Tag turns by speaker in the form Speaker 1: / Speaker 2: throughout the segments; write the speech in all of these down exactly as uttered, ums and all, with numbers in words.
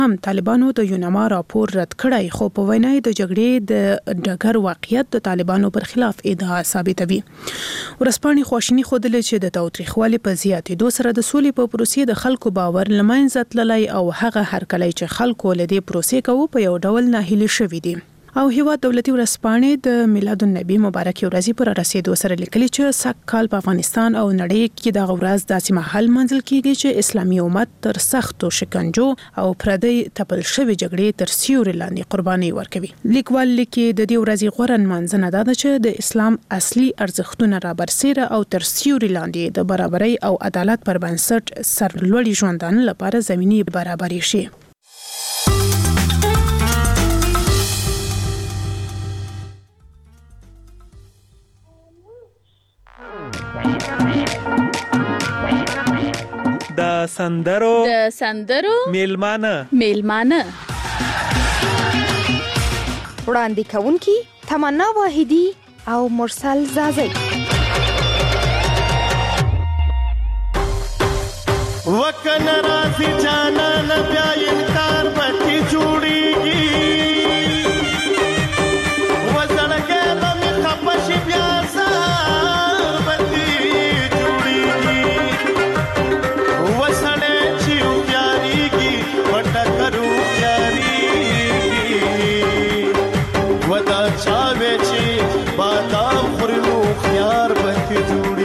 Speaker 1: هم طالبانو د یوناما راپور رد کړی، خو په وینا د جګړې د ډګر واقعیت د طالبانو پر خلاف ادعا ثابتوي. ورسپانې خواشیني ښودلې چې د تاوتریخوالي په زیاتېدو سره د سولې په پروسې د خلکو باور له منځه تللی او هغه هرکلی چې خلکو له دې پروسې کوو په یو ډول ناهیلي شوي دي. او هیواد دولتي ورسپانې د میلاد النبی مبارک ورځې پر رسیدو سره لیکلي چې سږ کال په افغانستان او نړۍ کې د ورځ داسې مهال منځل کیږي چې اسلامي امت تر سختو شکنجو او پردی تپل شوی جګړې تر سیوري لاندې قرباني ورکوي. لیکوال لیکي د دې ورځې غوره نمانځنه دا ده چې د اسلام اصلي ارزښتونه را برسېره او تر سیوري لاندې د برابرۍ او عدالت پر بنسټ سرلوړي ژوندانه لپاره زمینی برابرې شي.
Speaker 2: د سندرو
Speaker 3: د سندرو
Speaker 2: میلمانه
Speaker 3: میلمانه
Speaker 4: وړاندې کوونکی تمنا واحدی او مرسل زازی.
Speaker 5: وکن راځي جانا نه بیا انکار پکې جوړیږي وزړګې به خپش بیا زار پکې جوړیږي وسړې چې پیاریږي وټا کرو پیاریږي ودا چاوي چې بادام خورلو خيار پکې جوړیږي.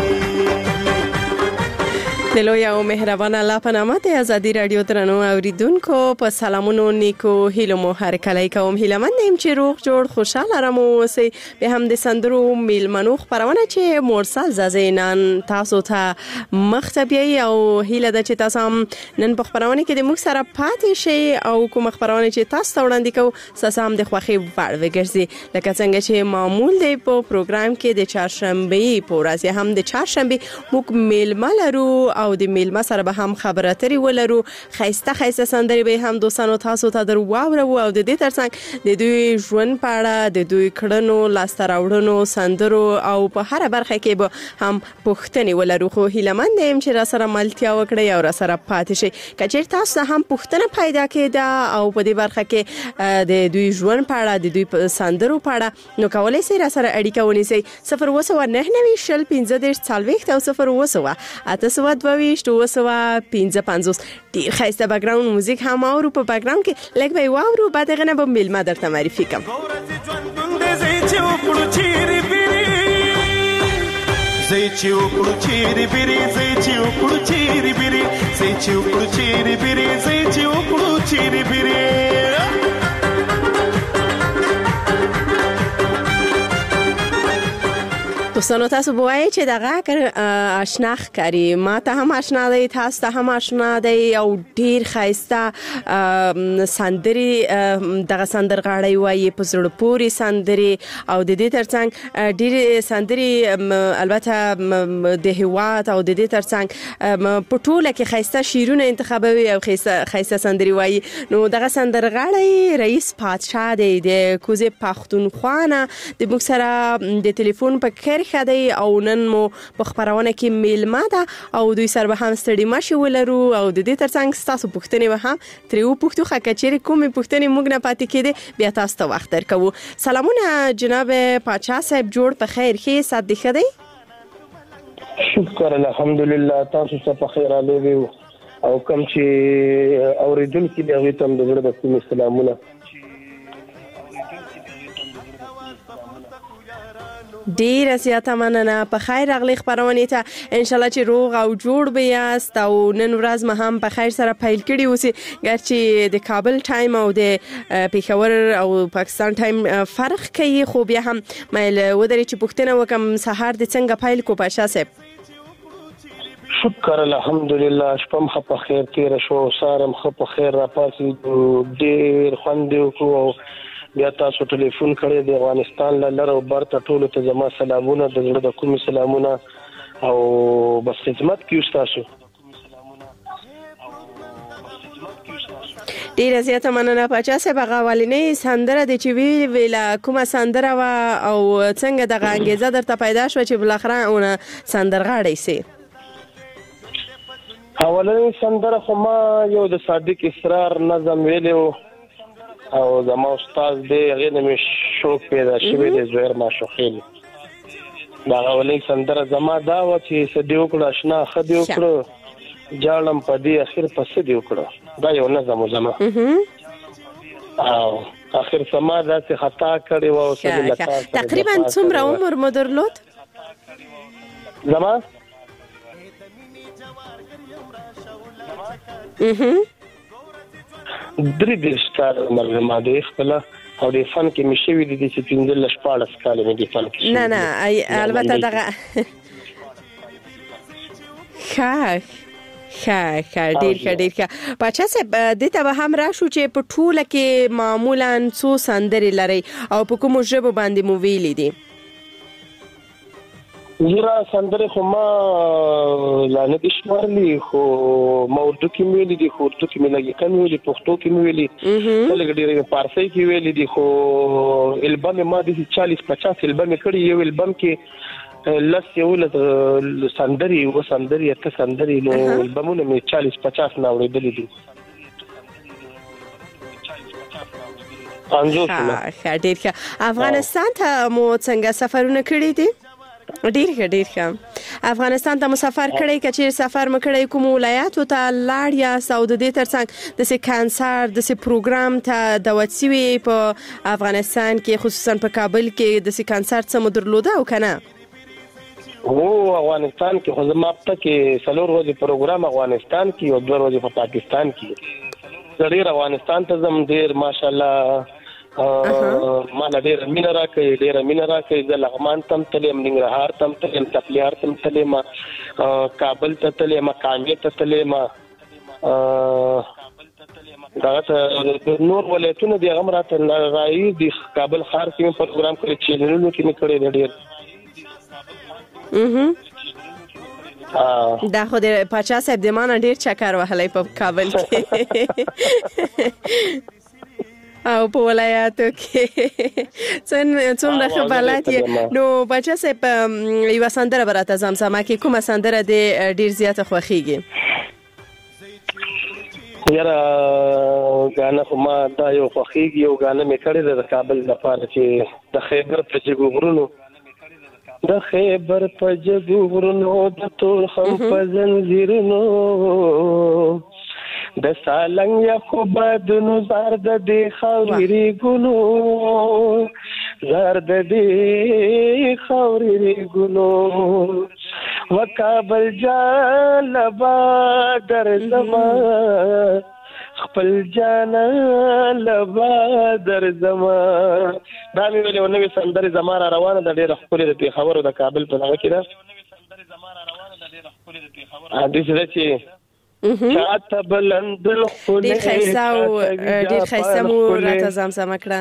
Speaker 6: دلو یو مهربان الله په نامه د ازادي رادیو درنو اوریدونکو په سلامونو نیکو هیلو مو هر کله کوم هیلمن نیم چې روغ جوړ خوشاله رمو اوسئ. به هم د سندرو میلمنو خبرونه چې مرسل زازینان تاسو ته مختبي او هیله د چې تاسو نن په خبرونه کې د موږ سره پاتې شي او کوم خبرونه چې تاسو وړاندې کوو تاسو هم د خوخي وړ وګرځي لکه څنګه چې معمول دی په پروګرام کې د چهارشنبه په ورځ هم د چهارشنبه موږ میلمه لرو او د میلمه سره به هم خبرې اترې ولرو. خیسته خیسته سندرې به هم دوستانو تاسو ته در واورو او د دې ترڅنګ د دوی ژوند په اړه د دوی کړنو لاسته راوړنو سندرو او په هر برخه کې به هم پوښتنې ولرو. خو هیلمن یم چې را سره ملتیا وکړي او را سره پاتې شي. کچیر تاسو هم پوښتنه پیدا کړه او په دې برخه کې د دوی ژوند په اړه د دوی سندرو په اړه نو کولای شئ را سره اړیکه ونیسئ. صفر اووه سوه نهه نوي شل پنځه دېرش څلوېښت او صفر اووه سوه اته سوه دوه ویشت اووه سوه پنځه پنځوس. ډېر ښایسته بیکګراوند موزیک هم اورو په بیکګراوند کې لږ به یې واورو بعد هغه نه به میلمه درته معرفي کړم.
Speaker 5: زي چې وکړو چیرې بیرې زي چې وکړو چیرې بیرې زي چې وکړو چیرې بیرې زي چې وکړو چیرې بیرې.
Speaker 6: دوستانو تاسو بوایي چې دغه آشنا ښکاري ما ته هم آشنا دی تاسو ته هم آشنا دی او ډیر ښایسته سندرې دغه سندرغاړی وایي په زړه پورې سندرې او د دې ترڅنګ ډېرې سندرې البته د هیواد او د دې ترڅنګ په ټوله کې ښایسته شعرونه انتخابوي او ښایسته سندرې وایي. نو دغه سندرغاړی رئیس پادشاه دی د کوزې پښتونخوا نه د موږ سره د ټلیفون په کر خدای او نن مو په خبرونه کې میلمه ده او دوی سره به هم ستړي ماشي ولرو او د دې ترڅنګ تاسو پوښتنې به هم تریو پوښتو خکچېری کومې پوښتنې موږ نه پاتې کېده بیا تاسو ته وخت درکو. سلامونه جناب پاچا صاحب جوړ په خیر ښه سات دی خدای
Speaker 7: شکر الحمدلله تاسو ته په خیر علي او کوم چې اوریدونکو دی هغه ته د زړه د سلامونه.
Speaker 6: ډیر زیاته مننه په خیر اغلی خبرونه ته ان شاء الله چې روغ او جوړ به یاست او نن ورځ ما هم په خیر سره پیل کړی اوسې ګرچې د کابل ټایم او د پېښور او پاکستان ټایم فرق کوي خو بیا هم مایل ودرې چې پوښتنه وکم سهار د څنګه پیل کو پاشا صاحب.
Speaker 7: شکر الحمدلله شپم خپ خیر تیر شو سارم خپ خیر را پاسې ډیر خوند وکړو بیا تاسو ټلیفون کړی د افغانستان لاره او برته ټولو ته زما سلامونه د زړه د کومې سلامونه او بس خدمت کیو تاسو.
Speaker 6: ډیر زیاته مننه پاچا صاحب غوالینې سندره د چې وی ویلا کومه سندره وا او څنګه دغه انګیزه درته پیدا شو چې بل اخره اون سندرغاړی سي.
Speaker 7: اولنی سندره خو ما یو د صادق اسرار نظم ویلو او زما استاد دی هغې نه مې شوق پیدا شوی دی زهیر ماشوخیل. دا اولنی سندره زما دا وه چې څه دې وکړه اشنا ښه دې وکړه جاړم په دې اخر په څه دې وکړه. دا یو نظم و زما او اخر سما داسې خطا کړې وه.
Speaker 6: تقریبا څومره عمر مو درلود؟
Speaker 7: زما درې دېرش کاله عمر زما دی خپله او د فن کې مې شوي دي چې پنځلس شپاړس کاله مې د فن کې
Speaker 6: نه نه البته دغه ښه ښه ښه ډېر ښه ډېر ښه. باچا صاحب دې ته به هم راشو چې په ټوله کې معمولا څو سندرې لرئ او په کومو ژبو باندې مو ویلي دي؟
Speaker 7: یره سندرې خو ما لا نه دي شمارلي خو ما اردو کې مې ویلي دي خو اردو کې مې لږې کم ویلي پښتو کې مې ویلي لږ ډېرې فارسۍ کې ویلي دي خو البم یې ما داسې چالیس پچاس البم یې کړي. یو البم کې لس یولس سندرې اووه سندرې اته سندرې نو البمونه مې چالیس پچاس نه اورېدلي دي.
Speaker 6: ښه ډېر ښه. افغانستان ته مو څنګه سفرونه کړي دي؟ ډېر ښه ډېر ښه. افغانستان ته مو سفر کړی که چېرې سفر مو کړی کوم ولایاتو ته لاړ یاست او د دې تر څنګ داسې کنسرت داسې پروګرام ته دعوت شوي په افغانستان کې خصوصا په کابل کې داسې کنسرت څه مو درلوده او که نه؟
Speaker 7: هو افغانستان کې خو زما هفته کې څلور ورځې پروګرام افغانستان کې او دوه ورځې په پاکستان کې. زه ډېر افغانستان ته ځم ډېر ماشاءالله ما نه ډېره مینه راکوي ډېره مینه راکوي. زه لغمان ته هم تللی یم ننګرهار ته هم تللی یم تپلیهار ته هم تللی یم کابل ته تللی یم کامې ته تللی یم دغه ته نور ولایتونه دي هغه هم راته رایي دي. کابل ښار کې مې پروګرام کړی چینلونو کې مې کړی دی ډېر.
Speaker 6: دا خو د پاچا صاحب د ما نه ډېر چکر وهلی په کابل کې او په ولایاتو کې څومره ښه بلد یې. نو پاچا صاحب یوه سندره به راته زمزمه کې کومه سندره دې ډېر زیاته خوښېږي؟
Speaker 7: یاره ګانه خو ما دا یو خوښېږي یو ګانه مې کړې ده د کابل لپاره چې د خیبر په جګو غرونو د خیبر په جګو غرونو د تور خم په زنځیرونو د سالنګ یا خو بادونو زار د دې خاورې ریګونو زار د دې خاورې ریګونو و کابل جان لبا درځما خپل جان لبا درځما. دا مې ویلې و نوې سندرې زما را روانه ده ډېره ښکلې د پېښور او د کابل په دغه کې ده. داسې ده چې چاته بلند ښکلې
Speaker 6: ډېر ښایسته او ډېر ښایسته مو راته زمزمه کړه.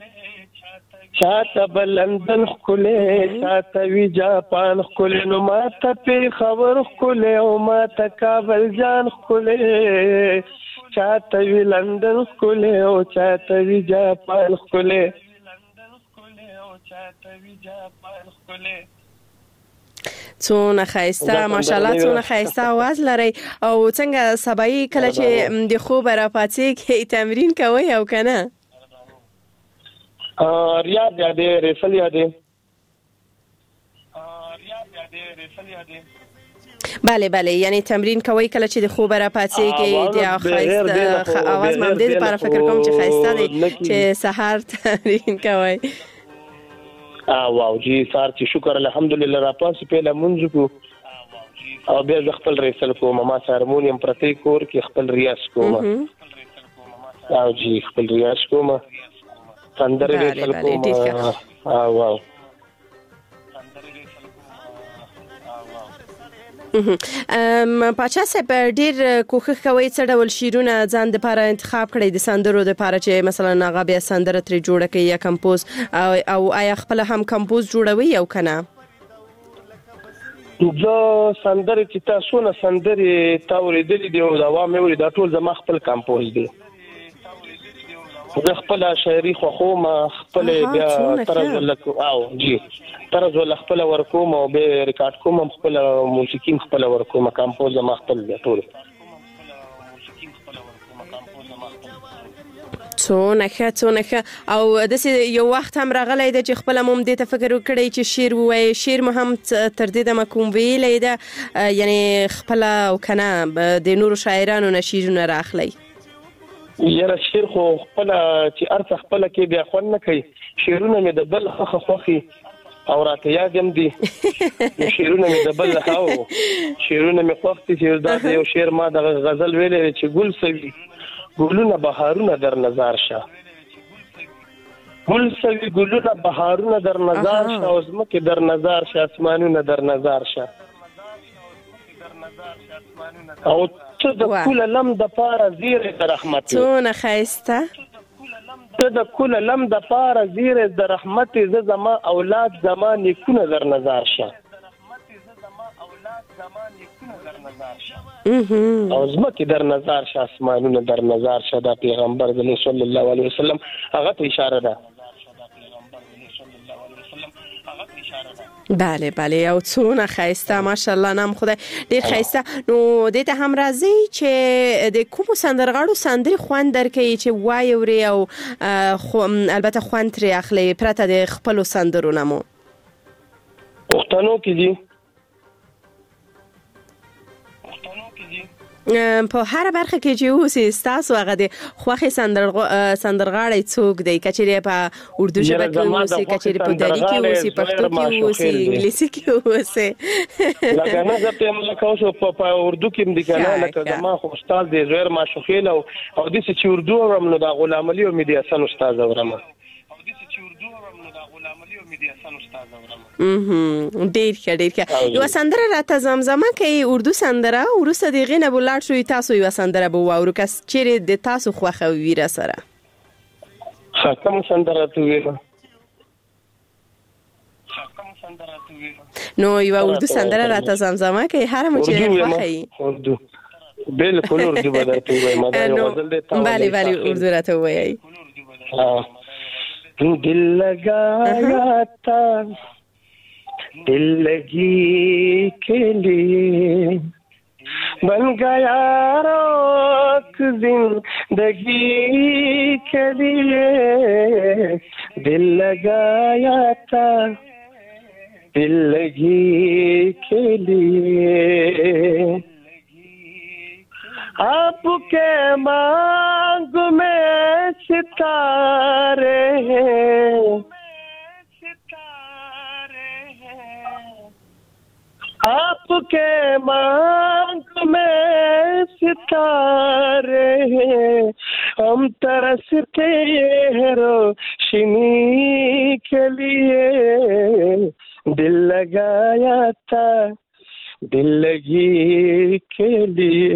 Speaker 7: چاته بلندن ښکلې چاته وي جاپان ښکلې نو ماته پېښور ښکلې او ماته کابل جان ښکلې چاته وي لندن ښکلې او چاته وي جاپان ښکلې.
Speaker 6: څونه ښایسته ماشاءالله څونه ښایسته اواز لرئ. او څنګه سبایي کله چې د خوبه راپاڅېږئ تمرین کوئ او که نه؟
Speaker 7: ریاض یادې ریفل یادې
Speaker 6: بله بله یعنی تمرین کوئ کله چې د خوبه راپاڅېږئ د ښایسته اواز مې همدې دپاره فکر کوم چې ښایسته دی چې سهار تمرین کوئ.
Speaker 7: واو جی سار چې شکر الحمدلله راپاسې پهله مونځ کو او بیا زه خپل ریسل کوم ما هارمونیم پرتی کور کې خپل ریاض کوم او جی خپل ریاض کوم سندرې ریسل کوم. واو
Speaker 6: پاچا صاحب ډېر کوښښ کوئ څه ډول شعرونه ځان دپاره انتخاب کړئ د سندرو دپاره چې مثلا هغه بیا سندره ترې جوړه کړئ یا کمپوز او آیا خپله هم کمپوز جوړوئ او که نه؟
Speaker 7: زه سندرې چې تا څونه سندرې تا اورېدلي دي او د عوام مې اوري دا ټول زما خپل کمپوز دی. د خپل شاعري خو خو ما خپل بیا طرز ولک او جی طرز ول خپل ورکوم او به ریکارډ کوم خپل موسیقي خپل ورکوم کمپوز ما خپل ټول
Speaker 6: څونه ښه څونه ښه او داسې یو وخت هم راغلی ده چې خپله مو هم دې ته فکر وکړی چې شعر ووایې شعر مو هم تر دې دمه کوم ویلی ده یعنې خپله او که نه د نورو شاعرانو نه شعرونه راخلی
Speaker 7: یاره شعر خو خپله چې هر څه خپله کې بیا خوند نه کوي شعرونه مې د بل ښه خوښي او راته یاد هم دي شعرونه مې د بل او شعرونه مې خوښ دي چې دا یو شعر ما د غزل ویلی چې ګل سوي ګلونه بهارونه در نظر شه ګل سوي ګلونه بهارونه در نظر شه او ځمکې در نظر شه اسمانونه در نظر شه او ته د کوله لم د پاره زیره د رحمت
Speaker 6: څونه ښایسته
Speaker 7: ته د کوله لم د پاره زیره د رحمت ز زما اولاد زما نیکونه در نظر شه او زمکه در نظر شه اسمانونه در نظر شه دا پیغمبر صلی الله علیه وسلم هغه ته اشاره ده
Speaker 6: بله بله او څونه ښایسته ماشاءالله نام خدای ډېر ښایسته نو دې ته هم راځئ چې د کومو سندرغاړو سندرې خوند درکوي چې وایې اورې او البته خوند ترې اخلئ پرته د خپلو سندرو نه مو
Speaker 7: پښتنو کې دي
Speaker 6: په هر برخه کې چې اوسې ستاسو هغه د خوښې سندرغاړی څوک دی که چېرې په اردو ژبه کې اوسې که چېرې په دري کې اوسې پښتو کې اوسې انګلیسي کې اوسې
Speaker 7: لکه نه زه ته یم لکه اوس په اردو کې م دي که نه لکه زما خو استاد دی زهیر ماشوخیل او داسې چې اردو اورم نو د غلام علي او مهدي حسن استاد اورم
Speaker 6: ډېر ښه ډېر ښه یوه سندره راته زمزمه کوي اردو سندره وروسته د هغې نه به ولاړ شو تاسو یوه سندره به واورو که چېرې د تاسو خوښه وي راسره
Speaker 7: کوم سندره راته وویله
Speaker 6: نو یوه اردو سندره راته زمزمه کوي هره مو چې خوښه وي
Speaker 7: اردو بالکل اردو به درته ووایم
Speaker 6: بله بله اردو راته ووایئ
Speaker 7: दिल लगाया था दिल लगी के लिए बन गया रोक जिंदगी के लिए दिल लगाया था दिल लगी के लिए आपके मांग में सितारे हैं आपके मांग में सितारे हैं हम तरसते हैं रोशनी के लिए दिल लगाया था दिल लगी के लिए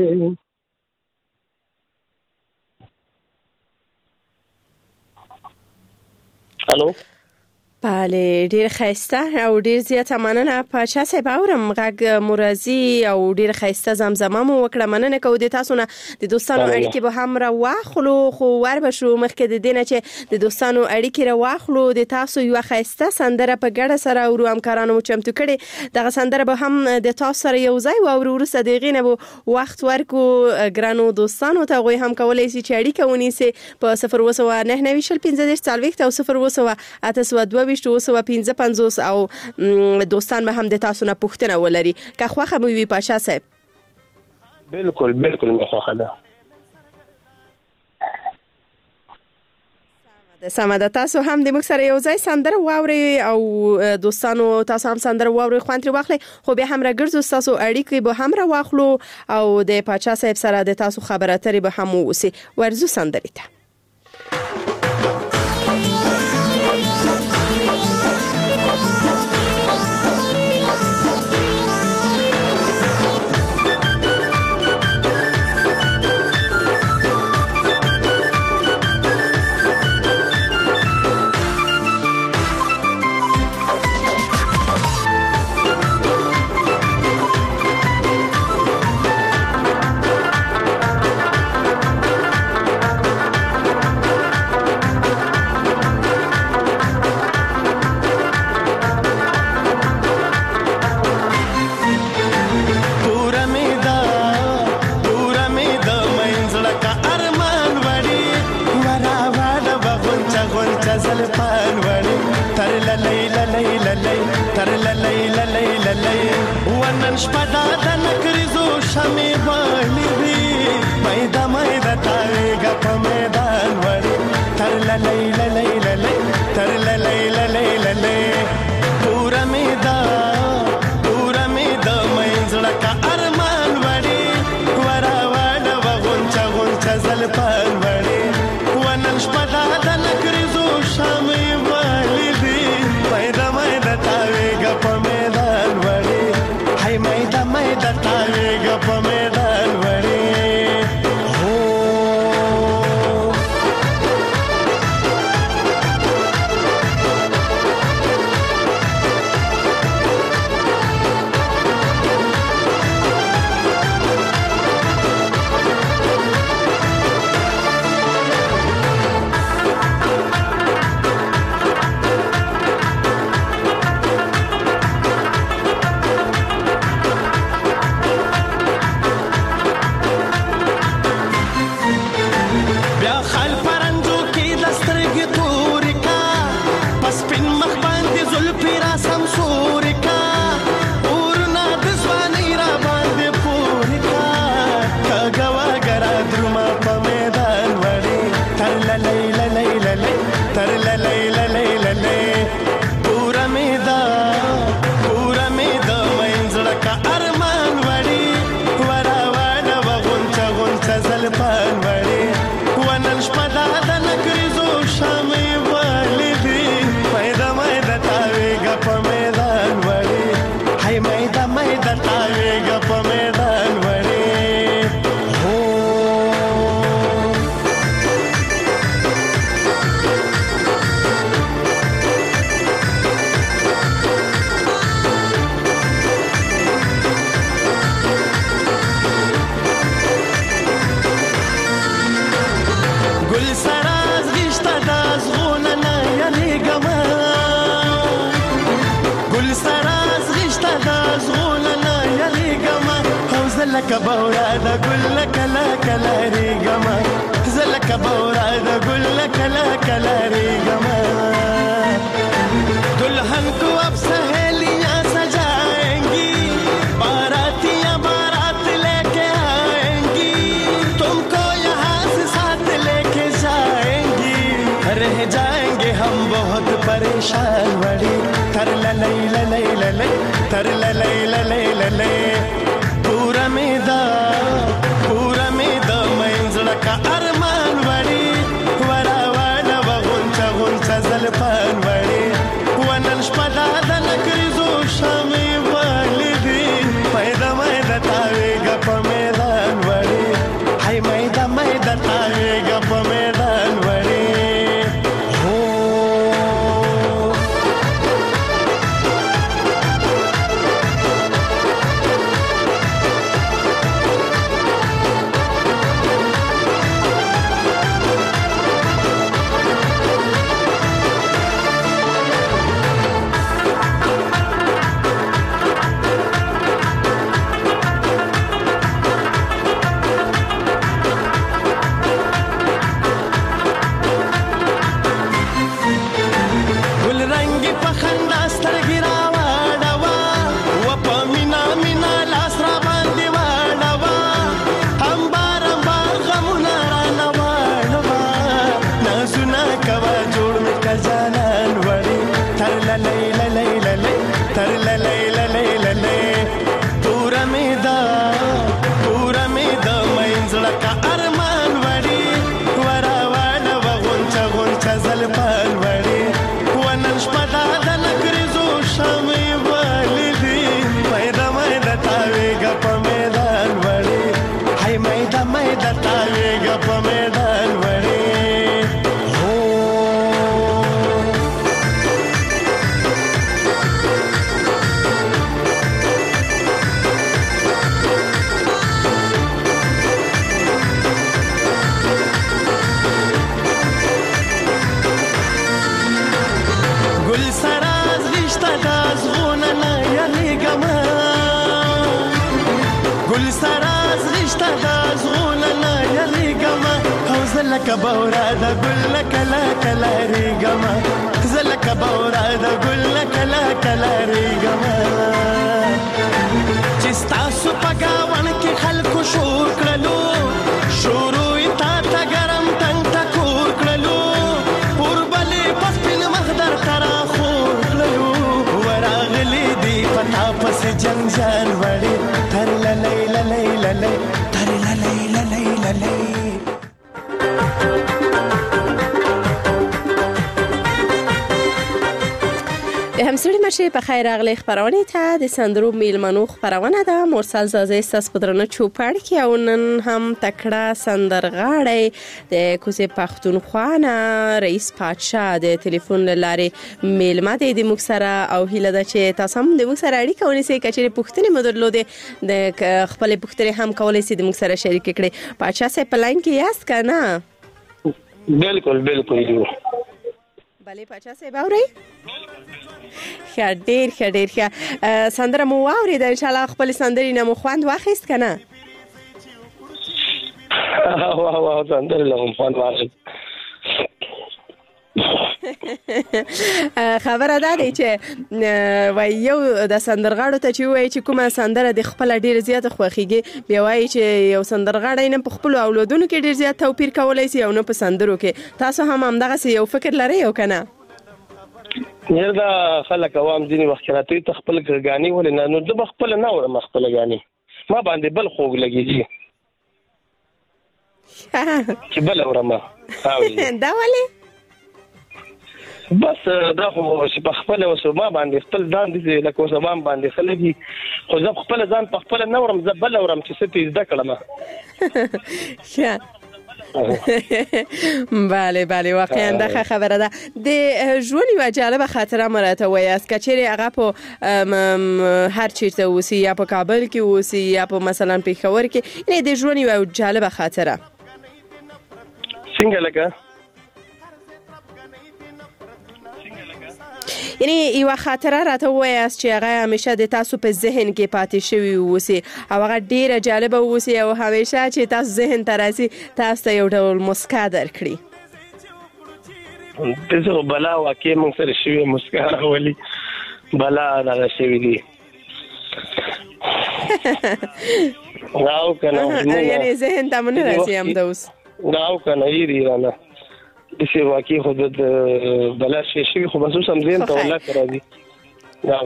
Speaker 7: الو
Speaker 6: بله ډیر ښایسته او ډیر زیاته مننه پاچا صاحب اورم غږ مرزي او ډیر ښایسته زمزمه مو وکړه مننه کوو د تاسو نه د دوستانو اړیکې به هم راواخلو خو ور به شو مخکې د دې نه چې د دوستانو اړیکې راواخلو د تاسو یوه ښایسته سندره په ګډه سره اورو همکارانو مو چمتو کړې دغه سندره به هم د تاسو سره یو ځای واورو وروسته د هغې نه به وخت ورکو ګرانو دوستانو ته هغوی هم کولی شي چې اړیکه ونیسي په صفر اووه سوه نهه نوي شل پنځه دېرش څلوېښت او صفر اووه سوه اته سوه دوه ویشت اووه سوه پنځه پنځوس او دوستان به هم د تاسو نه پوښتنه ولري که خوښه مو وي پاشا صاحب
Speaker 7: بالکل بالکل مې خوښه ده
Speaker 6: سمه ده تاسو هم د موږ سره یو ځای سندره واورئ او دوستانو تاسو هم سندره واورئ خوند ترې واخلئ خو بیا هم راګرځو ستاسو اړیکې به هم راواخلو او د پاچا صاحب سره د تاسو خبرې اترې به هم واوسي ورځو سندرې ته
Speaker 5: ګل سراز غشته د ازغونه نه یریږمه ګل سراز غشته د ازغونه نه یریږمه او زه لکه بوره د ګل لکه لکه لریږمه زه لکه بوره د ګل لکه لکه لریږمه दुल्हन को अब सहेलियां सजाएंगी बारातियां बारात लेके आएंगी तुमको यहाँ से साथ लेके जाएंगी रह जाएंगे हम बहुत परेशान बड़ी तर ललई ललई ललई तर ललई ललई ललई पूरा मेदा पूरा मेदा मंजला का अरमान बड़ी वरा वरा वगुंचा गुंचा जलपान बड़ी ونن شپدا د نکریزو شامې والدي پیدا مېدا تاویږه په میدان وړي هاي مېدا مېدا تاویږه په میدان وړي زلک بورا د ګل کلا کلا ریګما زلک بورا د ګل کلا کلا ریګما چې تاسو پګاون کې خلکو شور کړلو شروع تا تا ګرم تنگ تا کور کړلو پوربلې پسپین مخدر ترا خور کړلو وراغلی دی پتا پس جنجال وړي تر للی للی للی تر للی للی للی
Speaker 6: همسری مشه په خیر اغلی خبرونه ته د سندرو میلمنو خبرونه ده مرسل زازه ساس پدرنه چوپړ کې او نن هم تکړه سندرغاړی د کوزه پښتونخوا نه رئیس پادشاه د ټلیفون لارې میلمه دی د مکسره او هیله ده چې تاسو هم د مکسره اړیکه ونیسئ کچې پښتني مدرلوده د خپل پښتني هم کولای سي د مکسره شریک کړي پادشاه سه پلاین کې یاست کنه
Speaker 7: بالکل بالکل دی
Speaker 6: بله پادشاه سه باوري ښه ډیر ښه ډیر ښه سندره مو واورید ان شاء الله خپل سندرې نه مو خوند واخیست کنه
Speaker 7: واه واه سندره له خوند واخیست
Speaker 6: خبره ده دی چې وای یو د سندرغاړو ته چې وای چې کومه سندره د خپل ډیر زیات خوخيږي بیا وای چې یو سندرغاړی نه په خپل اولادونو کې ډیر زیات توپیر کولای شي او نه په سندرو کې تاسو هم همدغه یو فکر لرئ او کنه
Speaker 7: یره دا خلک عوام ځینې وخت راته ته خپل غاني ولې نه نو د خپل نه ورم خپل غاني ما باندې بل خوګ لګیږي چې بل ورم
Speaker 6: دا ولې
Speaker 7: بس دا خو چې په خپل وسو ما باندې خپل ځان دي لکه زمان باندې خلګي خو زه خپل ځان په خپل نه ورم زه بل ورم چې ستې زده کړم
Speaker 6: بله بله واقعا دا خبره ده د ژوند یو جالبه خاطره مرته وای اس کچېره هغه په هر چیرته اوسي یا په کابل کې اوسي یا په مثلا پیښور کې نه د ژوند یو جالبه خاطره
Speaker 7: څنګه لکه
Speaker 6: یعنی یو خاطره راته وایاست چې هغه همیشه د تاسو په ذهن کې پاتې شوی اوسي او هغه ډیره جالبه اوسي او همیشه چې تاسو ذهن ته راځي تاسو ته یو ډول مسکا درکړي.
Speaker 7: دغه بلا واقع موږ سره شوی مسکا راولي بلا دا شوی دی راو کنه
Speaker 6: یعنی ذهن ته مونږ راځي هم دا اوس
Speaker 7: راو کنه یې دی رانه دغه واقع خود د بلا شي شي خو محسوس هم زین ته ولا راځي دا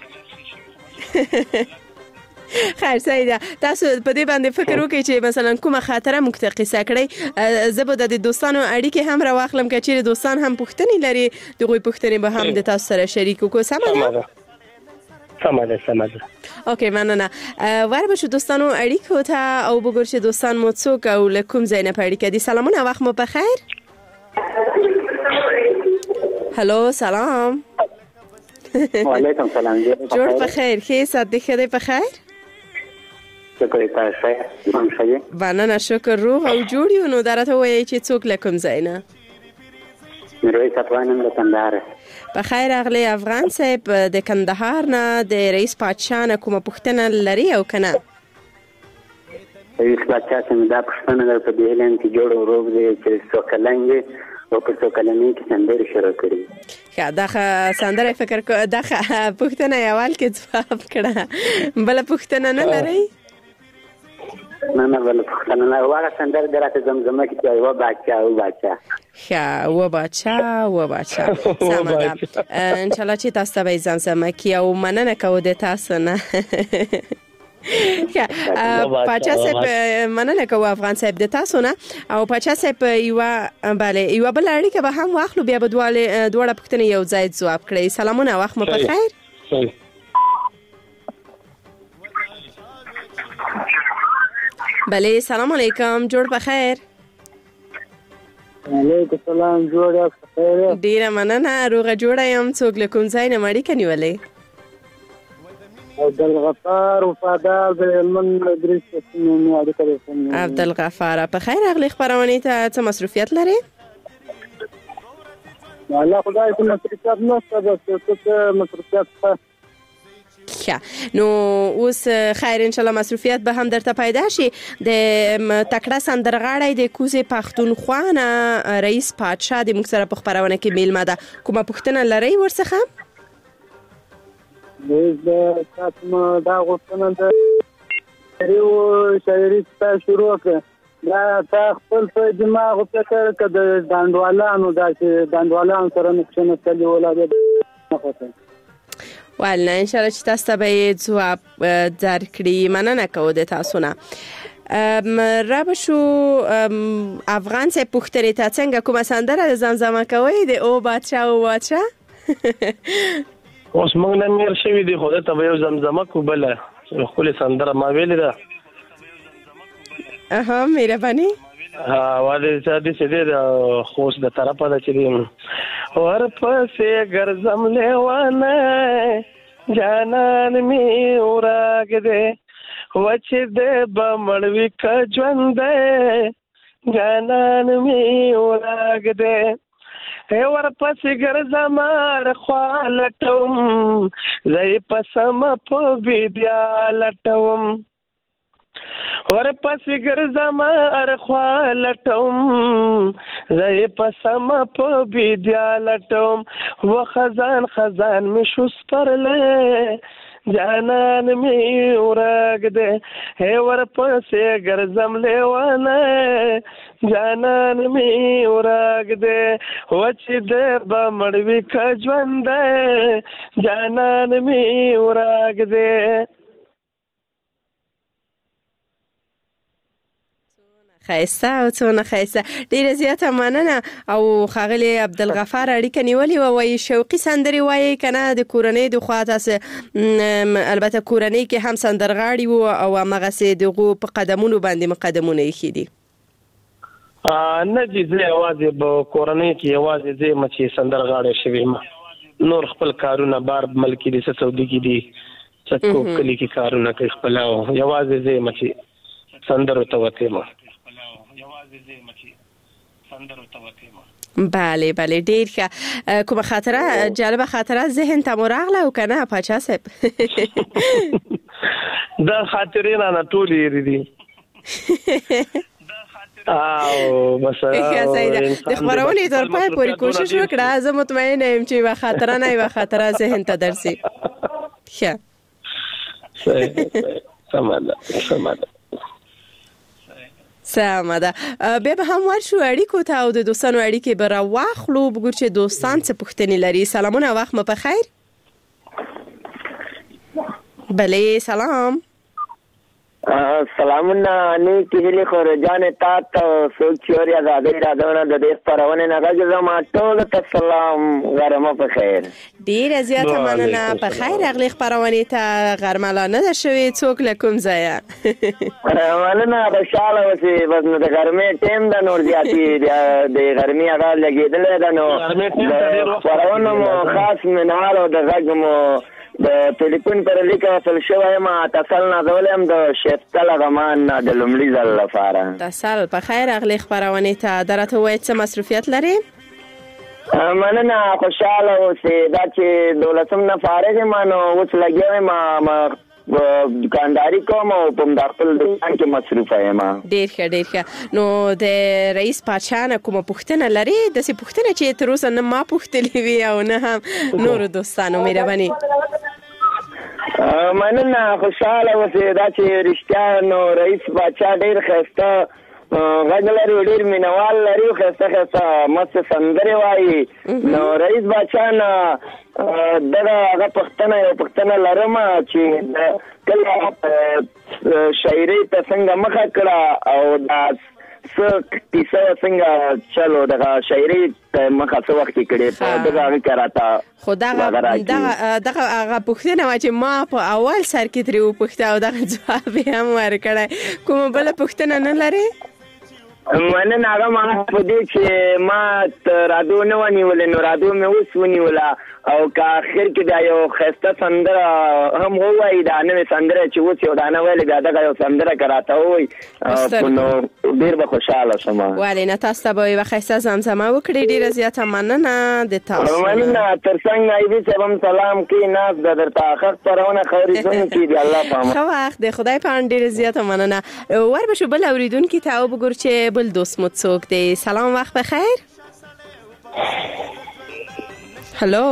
Speaker 6: خیر سیده تاسو په دې باندې فکر وکړئ چې مثلا کومه خاطره مو ته قصه کړئ زه به د دوستانو اړیکې هم راواخلم که چیرې دوستان هم پوښتنې لري دغوی پوښتنې به هم د تاسو سره شریک وکړو. سمه ده
Speaker 7: سمه ده سمه ده
Speaker 6: اوکې مننه. ور بشو دوستانو اړیکو ته او وګورئ چې دوستان مو څوک او له کوم ځای نه په اړیکه دي. سلامونه وخت مو بخیر. هلو سلام
Speaker 3: وعلیکم سلام
Speaker 6: جوړ په خیر ښه سات دې ښه دی په خیر
Speaker 3: شکر تاسو هم ښه یې
Speaker 6: مننه شکر روغ او جوړ یو. نو درته وایي چې څوک له کوم ځای نه
Speaker 3: میرویس افغان له کندهار
Speaker 6: په خیر اغلی افغان صاحب د کندهار نه د رئیس پادشاه نه کومه پوښتنه لري او کنه
Speaker 3: رئیس پادشاه څنګه دا پوښتنه در په دې اعلان کې جوړ او روغ دی چې څوکلنګ او په څوکلنګ کې سندرې شروع کړي.
Speaker 6: ښه دا سندرې فکر کو دا پوښتنه یوال کې جواب کړه بل پوښتنه نه لري
Speaker 3: نه نه بل پوښتنه نه واغه سندر درته زمزمه کې و بچا و بچا
Speaker 6: ښه و بچا و بچا سمه ده ان شاء الله چې تاسو به زمزمه کې او مننه کوو د تاسو نه. پاچا صاحب مننه کوو افغان صاحب د تاسو نه او پاچا صاحب یو bale یو بل اړیکه به هم واخلو بیا به دواړه دواړه پوښتنې یو ځای جواب کړئ. سلامونه وخت مو په خیر. بله سلام علیکم جوړ په خیر.
Speaker 3: وعلیکم السلام جوړ په خیر.
Speaker 6: ډیره مننه روغه جوړه یم. څوک له کوم ځای نه اړیکه نیولې؟
Speaker 3: عبدالغفار وفادار د من ادریس نومي اړیکه کوم.
Speaker 6: عبدالغفار په خیر اغلی خبرونه ته څه مصروفیت لري؟
Speaker 3: الله خدای دې مصروفیت نه ستاسو څه مصروفیت
Speaker 6: ښه نو اوس خیر ان شاء الله مصروفیت به هم درته پیدا شي. د تکړه سندرغاړی د کوزې پښتونخوا نه رئیس پادشاه د موږ سره په خبرونه کې میلمه ده. کومه پوښتنه لرئ ورڅخه؟
Speaker 3: د تاسو دا غوښتنه ده یو شاعري ته شروع کړه دا تاسو خپل په دماغ فکر کړه د دانډوالانو دا چې دانډوالانو سره نقشونه تللی ولاده نه خوښه
Speaker 6: والله ان شاء الله چې تاسو به جواب درکړي. مننه کوو د تاسو نه. را بشو افغان سه پوښتنې ته څنګه کومه سندره زمزمه کوي د او بادشاه او بادشاه
Speaker 7: اوس موږ نه میر شوی دی خو ته به یو زمزمه کو بل خپل سندره ما ویل ده
Speaker 6: اها مهرباني
Speaker 7: ها واده چې دې خوش د طرفه ده چې ور پسې ګرځم لیوانه جانان می اوراګ دې وچ دې بمړوي ک ژوند جانان می اوراګ دې ور پسې ګرځم خالټوم زې پسم په بیا لټوم ور پسې ګرځم ارخوا لټوم زې پسم په بیا لټوم و خزان خزان می شوس پرله جانان می ورګ دې ور پسې ګرځم لیوانه جانان می ورګ دې وچ دې بمړوي ک ژوند جانان می ورګ دې.
Speaker 6: خایسته او څونه خایسته ډیره زیاته مننه. او ښاغلی عبدالغفار اړیکه نیولې وه وایي شوقي سندرې وایي که نه د کورنۍ د خوا تاسې البته کورنۍ کې هم سندرغاړي وو او همغسې دغو په قدمونو باندې مقدمونه ایښي دي؟
Speaker 7: نه جي زه یوازې په کورنۍ کې یوازې زه یم چې سندرغاړی شوی یم. نور خپل کارونه بار ملکي دي څه سعودي کې دي څه کلي کې کارونه کوي خپل یوازې زه یم چې سندرو ته وتې یم. سندرو ته وتیم.
Speaker 6: بله بله ډیر ښه. کومه خاطره جالبه خاطره ذهن ته مو راغله او کنه پاچا صاحب؟
Speaker 7: دا خاطرې نه ټولې لري دي. او مثلا
Speaker 6: د خبرونې تر پای پورې کوشش وکړه. زه مطمئنه یم چې یوه خاطره نه یوه خاطره ذهن ته درسي. ښه
Speaker 7: سمه ده سمه ده
Speaker 6: سمه ده. بیا به هم ورشو اړیکو ته او د دوستانو اړیکې به راواخلو. بګور چې دوستان څه پوښتنې لري. سلامونه، وخت مو په خیر. بله سلام.
Speaker 8: سلامونه نیکی هیلې خورجانې تا ته څوک چې ور ازادۍ رادونه د دې خپرونې نه غږ زما ټولو ته سلام. غرمه په خیر.
Speaker 6: ډېره زیاته مننه. په خیر راغلې خپرونې ته. غرمه لا نه ده شوې. څوک له کوم ځایه؟
Speaker 8: مننه. خوشحاله اوسې. بس نو د غرمې ټیم ده نور زیاتې د غرمې هغه لګېدلی ده نو د خپرونو مو خاص منهال او د غږ مو د ټلیفون پر لیکه وصل شوی یم. اتصل نازولی یم د شیفتل غمان د لومړي ځل لپاره.
Speaker 6: اتصل په خیر راغلې خپرونې ته. دا راته ووایه څه مصروفیت لرې؟
Speaker 8: مننه. خوشحاله اوسې. دا چې دولسم نه فارغ یم نو اوس لګیا یم دکانداري کوم او په د خپل دکان کې مصروفه یم.
Speaker 6: ډېر ښه ډېر ښه. نو د رئیس پاچا نه کومه پوښتنه لرې؟ داسې پوښتنه چې تر اوسه نه ما پوښتلې وي او نه هم نورو دوستانو. مهرباني.
Speaker 8: مننه. خوشحاله اوسې. دا چې رښتیا نو رئیس پاچا ډېر ښایسته غږ لري، ډېر مینوال لري، ښایسته ښایسته مست سندرې وایي. نو رئیس پاچا نه دغه هغه پوښتنه یو پوښتنه لرم چې کله شاعرۍ ته څنګه مخه کړه او دا څه کیسه څنګه چلو دغه شاعرۍ ته مخه څه وخت کې کړې په دغه هغې کې راته
Speaker 6: خو دغه دغه هغه پوښتنه وه چې ما په اول سر کې ترې وپوښته او دغه ځواب یې هم ورکړی. کومه بله پوښتنه نه لرې؟
Speaker 8: مننه. هغه ما په دې چې ما راډیو نه وه نیولې نو راډیو مې اوس ونیوله او که اخر کې دا یو ښایسته سندره هم ووایي، دا نوې سندره چې اوس یو دانه ویلې بیا دغه یو سندره که راته ووایي نو ډېر به خوشحاله شم.
Speaker 6: ولې نه، تاسو ته به یوه ښایسته زمزمه وکړي. ډېره زیاته مننه د تاسو.
Speaker 8: مننه. تر څنګ ایبي صاحب هم سلام کوي. ناست ده درته ښه خپرونه ښه اورېدونکي دي. الله په امان.
Speaker 6: ښه وخت د خدای په امان. ډېره زیاته مننه. ور به شو بل اورېدونکي ته او بګور چې بل دوست مو څوک دی. سلام، وخت بخیر. هلو.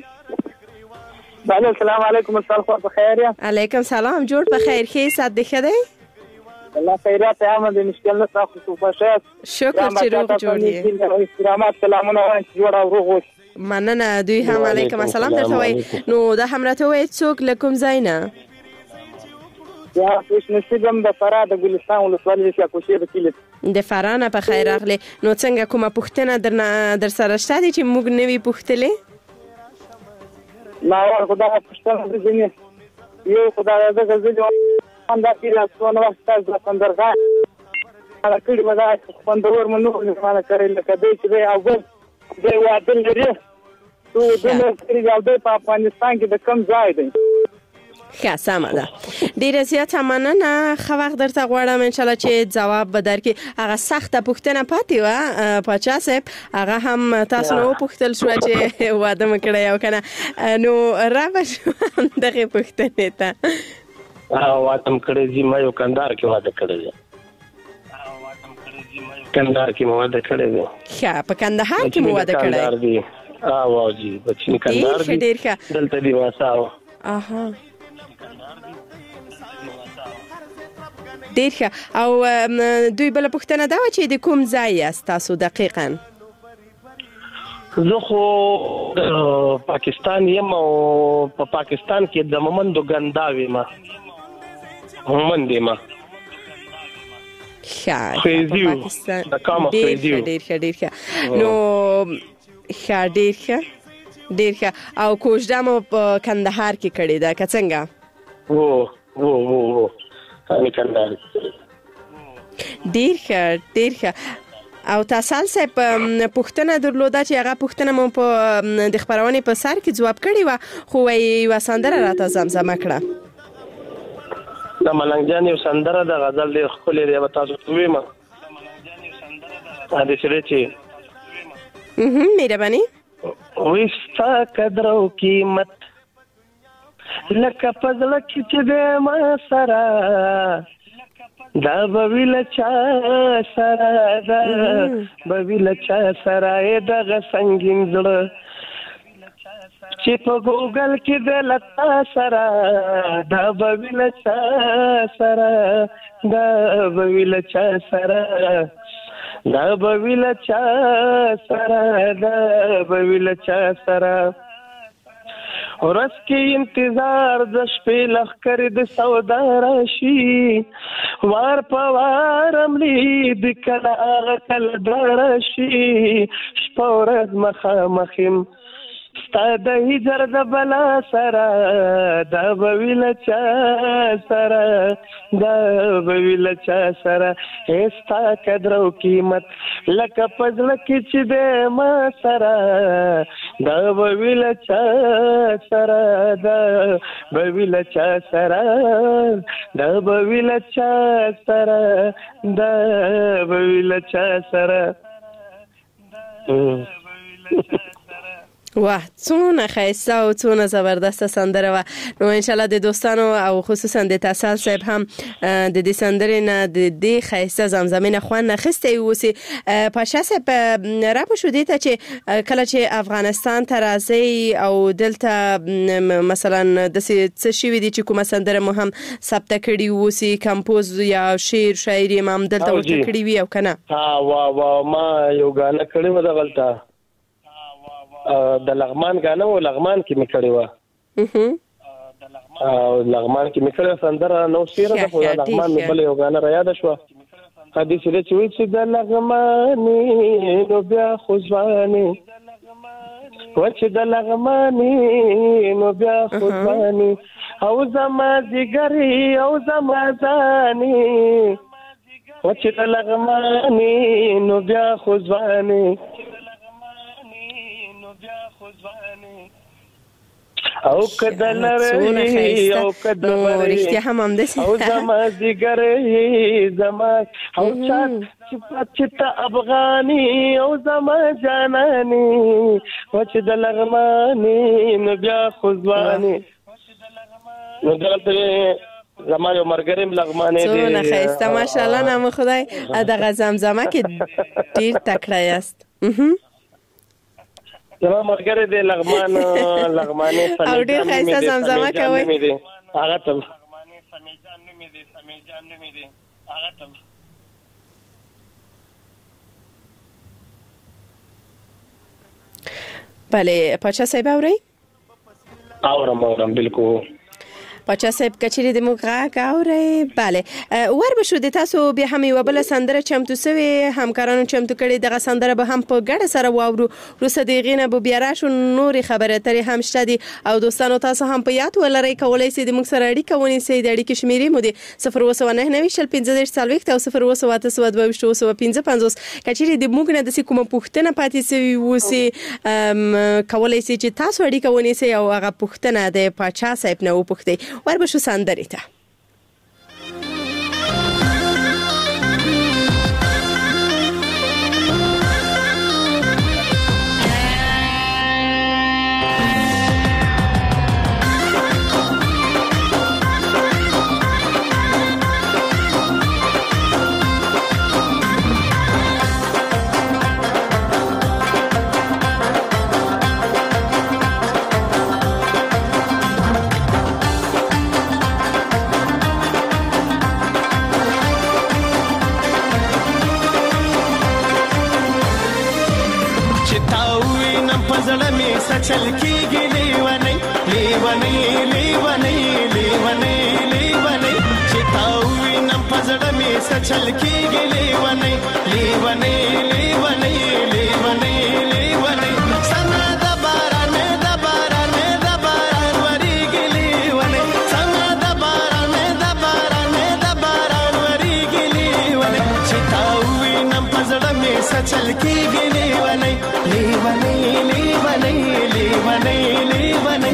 Speaker 3: بله السلام علیکم. السلام بخیر.
Speaker 6: علیکم سلام. جوړ په خیر. ښه صحت دې ښه دی؟
Speaker 3: الله خیرات هم د مشکل نه تاسو په شات.
Speaker 6: شکر چې روغ جوړ یې.
Speaker 3: استرامات سلامونه وایم چې جوړ او روغ اوسئ.
Speaker 6: مننه. دوی هم علیکم السلام درته وایي. نو دا هم راته وایي څوک له کوم ځای نه؟
Speaker 3: یا خوش نصیب هم د فراه د ګلستان ولسوالۍ د شاکوشې د کلي.
Speaker 6: د فراه نه په خیر راغلې. نو څنګه کومه پوښتنه درنه در سره شته دي چې موږ نه وي پوښتلې؟
Speaker 3: ناول خو دغه پوښتنه د ځینې یو خو دغه دغه ځینې دا چې څونه وخت تاسو د سندرغاړي هغه کړي به دغه خوندور مو نور زمانه کړی لکه دی چې دی او بل دی واده لري تو دونه کړي او دی په افغانستان کې د کم ځای دی.
Speaker 6: ښه سمه ده. ډېره زیاته مننه. ښه وخت درته غواړم. انشاءالله چې ځواب به درکړي. هغه سخته پوښتنه پاتې وه پاچا صاحب، هغه هم تاسو نه وپوښتل شوه چې واده مو کړی او که نه. نو رابه شو همدغې پوښتنې ته.
Speaker 7: واده م کړی دي. ما یو کندهار کې واده کړی دی. کندهار کې مو واده کړی دی.
Speaker 6: ښه په کندهار کې مو واده کړی
Speaker 7: دی؟ واو جی بچی کندهار دی.
Speaker 6: ډېر ښه.
Speaker 7: دلته دی واساو.
Speaker 6: اها ډېر ښه. او دوی بله پوښتنه دا وه چې د کوم ځای یاست تاسو دقیقاً؟
Speaker 7: زه خو پاکستان یم او په پاکستان کې د مومندو ګنداو یم. مومند یم.
Speaker 6: ښه.
Speaker 7: خیزیو د کامه خیزیو.
Speaker 6: ډېر ښه ډېر ښه. نو ښه ډېر ښه ډېر ښه. او کوژده مو په کندهار کې کړې ده که څنګه؟
Speaker 7: هو هو هو هو کندهار.
Speaker 6: ډېر ښه ډېر ښه. او تاسال صاحب پوښتنه درلوده چې هغه پوښتنه مو په د خپرونې په سر کې ځواب کړې وه خو وایي یوه سندره راته زمزمه کړه.
Speaker 7: د ملنګ جان یو سندره د غزل ډېر ښکلې دی. به تاسو ته ووایم. ا دې سره چې
Speaker 6: هم مهرباني
Speaker 7: وستا قدر او قیمت لکه پزړه کې چې دې ما سره دا بویل چا سره دا بویل چا سره دغه سنگین زړه چې په ګوګل کې د لتا سره دا بویل چا سره دا بویل چا سره دا بویل چا سره دا بویل چا سره ورځ کې انتظار د شپې لخر د سودا راشي وار په وار املی د کله کله درشي شپه ورځ مخه مخیم ستا د هجر د بلا سره دا بویل چا سره دا بویل چا سره ستا قدر او قیمت لکه پزړه کې چې دې ما سره دا بویل چا سره دا بویل چا سره دا بویل چا سره دا بویل چا سره
Speaker 6: واه څونه ښایسته او څونه زبردسته سندره وه. نو انشاءالله د دوستانو او خصوصا د تسل صاحب هم د دې سندرې نه د دې ښایسته زمزمې نه خوند اخیستی اوسي. پاشا صاحب راپه شو دې ته چې کله چې افغانستان ته راځئ او دلته مثلا داسې څه شوي دي چې کومه سندره مو هم ثبته کړي اوسي کمپوز یا شعر شاعري هم دلته ورته کړي وي او که نه؟
Speaker 7: ها وا وا ما یو ګانه کړی و دغلته د لغمان غانه او لغمان کې مې کړی و او لغمان کې مې کړی سندره نو سیره د لغمان مې بل یو غانه را یاد شو حدیث دې چې وې چې د لغمانې نو بیا خوځوانې و چې د لغمانې نو بیا خوځوانې او زما دیګری او زما ځانې و چې د لغمانې نو بیا خوځوانې او کدلری او کدلری
Speaker 6: هم هم دسی
Speaker 7: او زما زیګری زما او چات چې افغانی او زما جانانی و چې د لغمانی نو بیا خوځوانی نو دلته زما یو مرګریم لغمانی دی
Speaker 6: څونه ښایسته ماشاءالله نام خدای دغه زمزمه کې ډیر تکړه یاست.
Speaker 7: زما مرګره دی لغمان لغمانه
Speaker 6: او ډیر ښایسته زمزمه کوي
Speaker 7: هغه ته
Speaker 9: لغمانه سمیجان نومې دي سمیجان نومې دي هغه ته
Speaker 6: بله پاچا صاحب اورئ؟
Speaker 7: اورم اورم بالکل
Speaker 6: پاچا صاحب کچری د موږ غږ اورئ؟ بله ور به شو د تاسو بیا هم یوه بله سندره چمتو سوې همکارانو چمتو کړې دغه سندره به هم په ګډه سره واورو وروسته د هغې نه به بیا راشو نورې خبرې اترې هم شته دي او دوستانو تاسو هم په یاد ولرئ کولی سئ د موږ سره اړیکه ونیسئ د اړیکې شمیرې مو د صفر اووه سوه نهه نوي شل پنځه دېرش څلوېښت او صفر اووه سوه اته سوه دوه ویشت اووه سوه پنځه پنځوس کچېرې د موږ نه داسې کومه پوښتنه پاتې سوي اوسي کولی سئ چې تاسو اړیکه ونیسئ او هغه پوښتنه د پاچا صاحب نه وپوښتئ. ور به شو سندرې ته.
Speaker 5: चल की गिली वने ली वने ली वने ली वने ली वने चितावी न पजड़ में सचल की गिली वने ली वने ली वने ली वने ली वने सना दबारा ने दबारा ने दबारा वरी गिली वने सना दबारा ने दबारा ने दबारा वरी गिली वने चितावी न पजड़ में सचल की गिली वने ली वने ली वने ली वने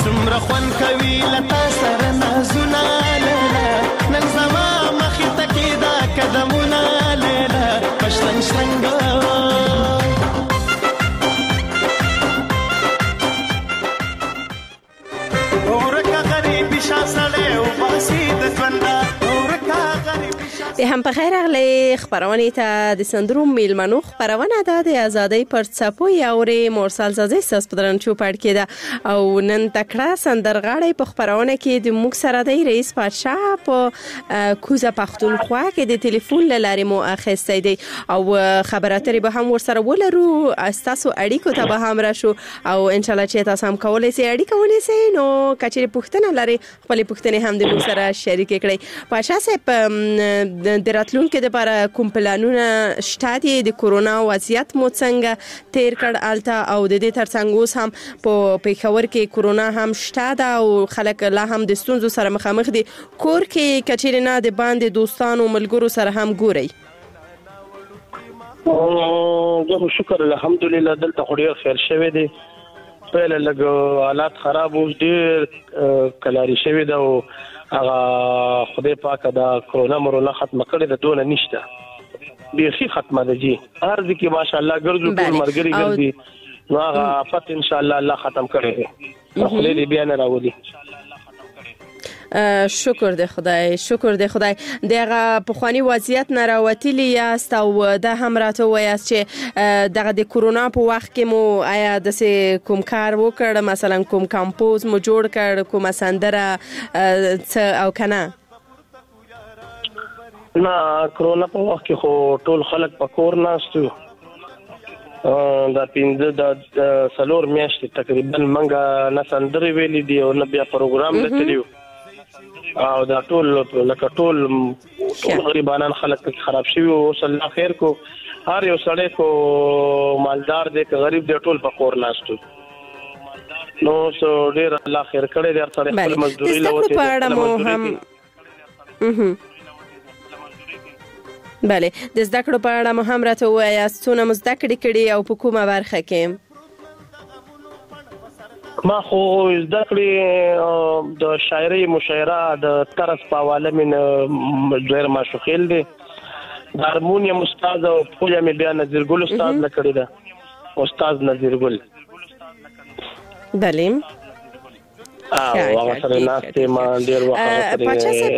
Speaker 5: سمره خوند کوي لتا سره نازونه لیلا نن زما مخې ته کېدا قدمونه لیلا پشتنګ شرنګ اورکه غریبي شا سړی وباسي د ژونده اورکه غریبي شا
Speaker 6: د هم په خیر اغلی خبرونه ته د سندرو میلمنو خبرونه ده د ازادۍ پر څپو یاوري مرسل زازي ساس پدرن چوپړ کېده او نن تکړه سندرغاړي په خبرونه کې د موږ سره د رئیس پادشاه په کوزه پښتونخوا کې د ټلیفون لارې مو اخیستی دی او خبرې اترې به هم ورسره ولرو تاسو اړیکو ته به هم راشو او ان شاء الله چې تاسو هم کولای شئ اړیکه ونیسئ نو کچېرې پوښتنه لري خپل پوښتنې هم د موږ سره شریک کړئ پادشاه صاحب د راتلونکو لپاره کوم پلانونه شته دي د کورونا وضعیت مو څنګه تیر کړ الته او د دې ترڅنګ اوس هم په پیښور کې کورونا هم شته ده او خلک لا هم د ستونزو سره مخامخ دي کور کې کچېرې نه د باندې دوستانو ملګرو سره هم ګورئ
Speaker 7: زه شکر الحمدلله دلته خو ډیر خیر شوی دی پهله لږ حالات خراب اوس ډیر کلاري شوی ده او هغه خدای پاک دا کرونا مرونا ختمه کړې ده دونه نشته بیخي ختمه ده جی هر ځکه ماشاءالله ګرځو ټول مرګري ګرځي نو هغه افت ان شاء الله الله ختم کړي خدای دې بیا نه راوړي
Speaker 6: شکر دی خدای شکر دی خدای دغه پخوانی وضعیت نه راوتلی یاست او د هم راته وایاست چې دغه د کورونا په وخت کې مو آیا د کوم کار وکړ مثلا کوم کمپوز مو جوړ کړ کوم سندره او کنه
Speaker 7: نه کورونا په وخت کې خو ټول خلک په کور ناستو دا پینځه د سلور میاشتې تقریبا منګه نه سندرې ویلې دي او نه بیا پروګرام لته او دا ټول لکه ټول غریبانان خلک خراب شوی او صلی الله خیر کو هر یو سړی کو مالدار دی که غریب دی ټول په کور ناستو نو سو ډیر الله خیر کړی دی سره خپل مزدوري لوته
Speaker 6: هم بله د زده کړو په اړه مو هم راته وایاست څونه مو زده کړې کړي او په کومه برخه کې
Speaker 7: ما خو زده کړې د شاعري مشاعره د طرز په حواله من ډېر ماشوخیل دی د هارمونیم استاد او پویا مې بیا نظیر ګل استاد لکړی ده استاد نظیر ګل
Speaker 6: بله
Speaker 7: او هغه سره ناستې ما ډېر وخت
Speaker 6: پاچا صاحب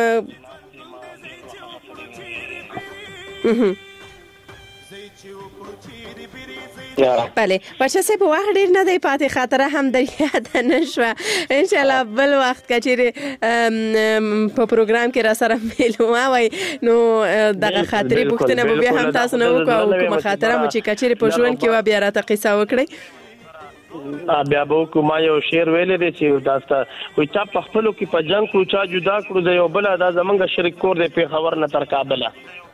Speaker 6: بله پاچا صاحب وخت ډیر نه دی پاتې خاطره هم در یاد نه شوه ان شاء الله بل وخت کچېرې په پروګرام کې را سره میلمه وای نو دغه خاطرې پوښتنه به بیا هم تاسو نه وکړو او کومه خاطره مو چې کچېرې په ژوند کې و بیا راته قصه وکړئ
Speaker 7: بیا به کومه یو شعر ویلې دی چې داسته وي چا په خپلو کې په جنګ کړو چا جدا کړو د یو بل دا زمونږ شریک کور دی پیښور نه تر کابله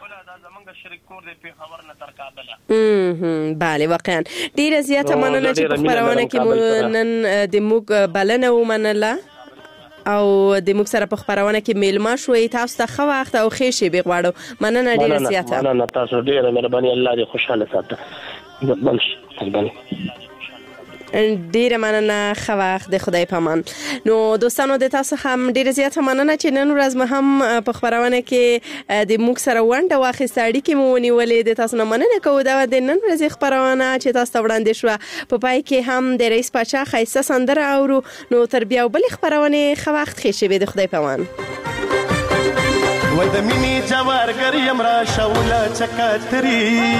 Speaker 6: بله واقعا ډیره زیاته مننه چې په خبرونه کې مو نن د موږ بلنه ومنله او د موږ سره په خبرونه کې میلمه شوي تاسو ته ښه وخت او ښې شېبې غواړو مننه ډیره زیاته
Speaker 7: مننه تاسو ډیره مهرباني الله دې خوشاله ساته
Speaker 6: ډیره مننه ښه وخت د خدای پامان نو دوستانو د تاسو هم ډیره زیاته مننه چې نن ورځ مو هم په خبرونه کې د موږ سره ونډه واخیسته اړیکې مو ونیولې د تاسو نه مننه کوو دا د نن ورځې خبرونه چې تاسو ته وړاندې شوه په پای کې هم د رئیس پاچا ښایسته سندره اورو نو تر بیا بلې خبرونې ښه وخت ښې شوې د خدای پامان
Speaker 5: و د مینې جوارګر یم را شوله چکتري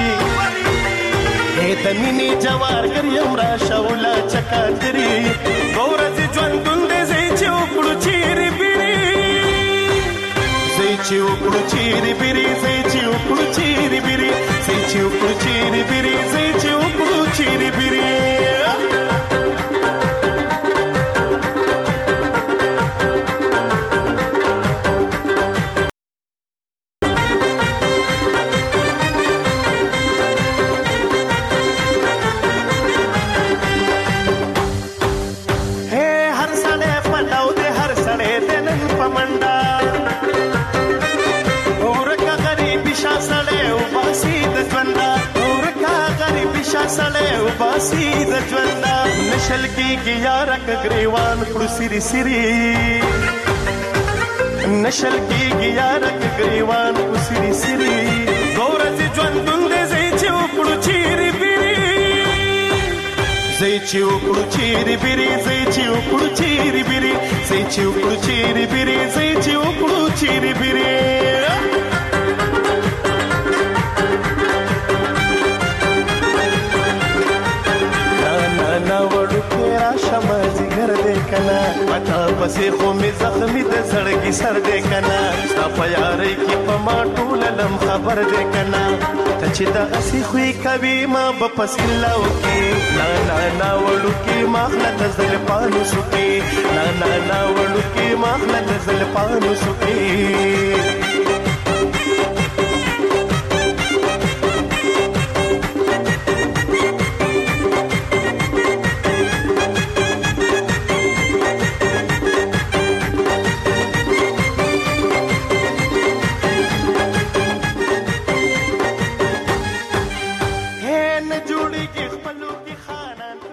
Speaker 5: هې د مینې جوارګر یم را شوله چکتري دوه ورځې ژوندون دی زه چې وکړو چیرې بیرې زه چې وکړو چیرې بیرې زه چې وکړو چیرې بیرې زه چې وکړو چیرې بیرې زه چې وکړو چیرې بیرې نشل کیږي یاره که ګریوان کړو سری سری نشل کیږي یاره که ګریوان کړو سری سری ګورځي ژوندون دې زې چې وکړو چیرې بیري زې چې وکړو چیرې بیري زې چې وکړو چیرې بیري زې چې وکړو چیرې بیري زې چې وکړو چیرې بیري نا وړو کې راشه مازیګر دې کنه پتا پسې خو مې زخمي د زړګي سر دې کنه ستا په یارۍ کې په ما ټوله لم خبر دې کنه ته چې دغسې خوی کوي ما به پسې لاوکې نا نا نا وړو کې ماخله د زلفانو سکې نا نا نا وړو کې ماخله د زلفانو سکې